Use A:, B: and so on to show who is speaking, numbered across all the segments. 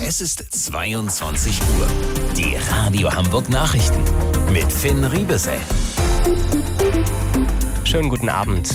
A: Es ist 22 Uhr. Die Radio Hamburg Nachrichten mit Finn Riebesell.
B: Schönen guten Abend.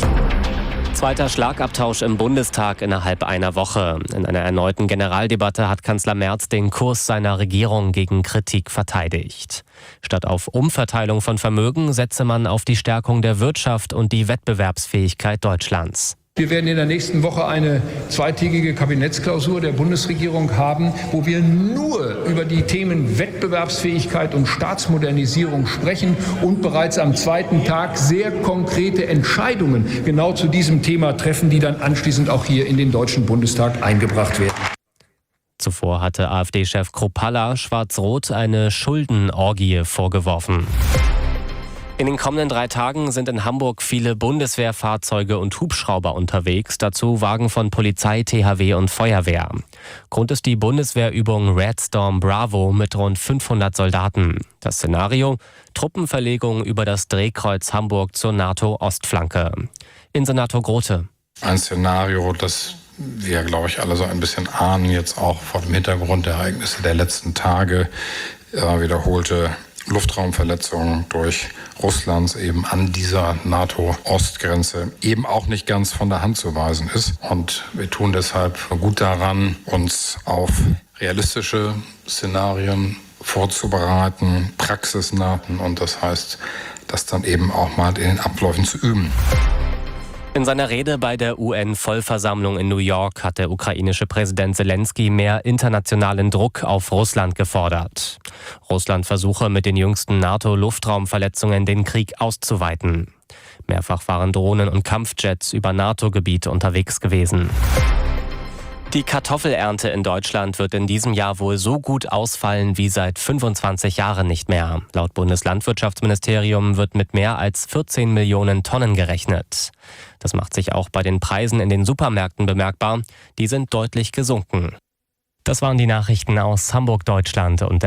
B: Zweiter Schlagabtausch im Bundestag innerhalb einer Woche. In einer erneuten Generaldebatte hat Kanzler Merz den Kurs seiner Regierung gegen Kritik verteidigt. Statt auf Umverteilung von Vermögen setze man auf die Stärkung der Wirtschaft und die Wettbewerbsfähigkeit Deutschlands.
C: Wir werden in der nächsten Woche eine zweitägige Kabinettsklausur der Bundesregierung haben, wo wir nur über die Themen Wettbewerbsfähigkeit und Staatsmodernisierung sprechen und bereits am zweiten Tag sehr konkrete Entscheidungen genau zu diesem Thema treffen, die dann anschließend auch hier in den Deutschen Bundestag eingebracht werden.
B: Zuvor hatte AfD-Chef Kruppalla Schwarz-Rot eine Schuldenorgie vorgeworfen. In den kommenden 3 Tagen sind in Hamburg viele Bundeswehrfahrzeuge und Hubschrauber unterwegs, dazu Wagen von Polizei, THW und Feuerwehr. Grund ist die Bundeswehrübung Red Storm Bravo mit rund 500 Soldaten. Das Szenario: Truppenverlegung über das Drehkreuz Hamburg zur NATO-Ostflanke. Innensenator Grote.
D: Ein Szenario, das wir, glaube ich, alle so ein bisschen ahnen, jetzt auch vor dem Hintergrund der Ereignisse der letzten Tage, wiederholte Luftraumverletzungen durch Russlands eben an dieser NATO-Ostgrenze eben auch nicht ganz von der Hand zu weisen ist. Und wir tun deshalb gut daran, uns auf realistische Szenarien vorzubereiten, praxisnahen, und das heißt, das dann eben auch mal in den Abläufen zu üben.
B: In seiner Rede bei der UN-Vollversammlung in New York hat der ukrainische Präsident Zelensky mehr internationalen Druck auf Russland gefordert. Russland versuche mit den jüngsten NATO-Luftraumverletzungen den Krieg auszuweiten. Mehrfach waren Drohnen und Kampfjets über NATO-Gebiet unterwegs gewesen. Die Kartoffelernte in Deutschland wird in diesem Jahr wohl so gut ausfallen wie seit 25 Jahren nicht mehr. Laut Bundeslandwirtschaftsministerium wird mit mehr als 14 Millionen Tonnen gerechnet. Das macht sich auch bei den Preisen in den Supermärkten bemerkbar. Die sind deutlich gesunken. Das waren die Nachrichten aus Hamburg, Deutschland und der